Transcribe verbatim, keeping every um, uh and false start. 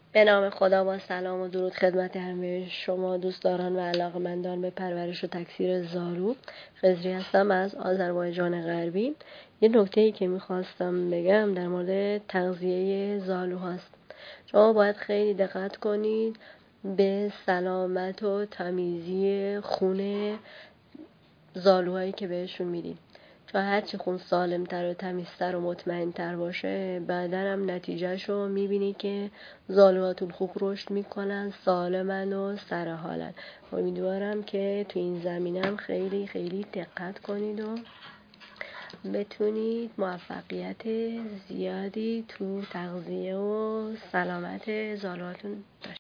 به نام خدا، با سلام و درود خدمت همه شما دوستداران و علاقه‌مندان به پرورش و تکثیر زالو. خضری هستم از آذربایجان غربی. یه نکته‌ای که میخواستم بگم در مورد تغذیه زالو هست. شما باید خیلی دقت کنید به سلامت و تمیزی خون زالوهایی که بهشون میدید، چون هرچی خون سالمتر و تمیزتر و مطمئنتر باشه، بعدا هم نتیجهشو میبینی که زالوهاتون خوب رشد میکنن، سالمن و سرحالن. امیدوارم که تو این زمینم خیلی خیلی دقت کنید و بتونید موفقیت زیادی تو تغذیه و سلامت زالوهاتون داشته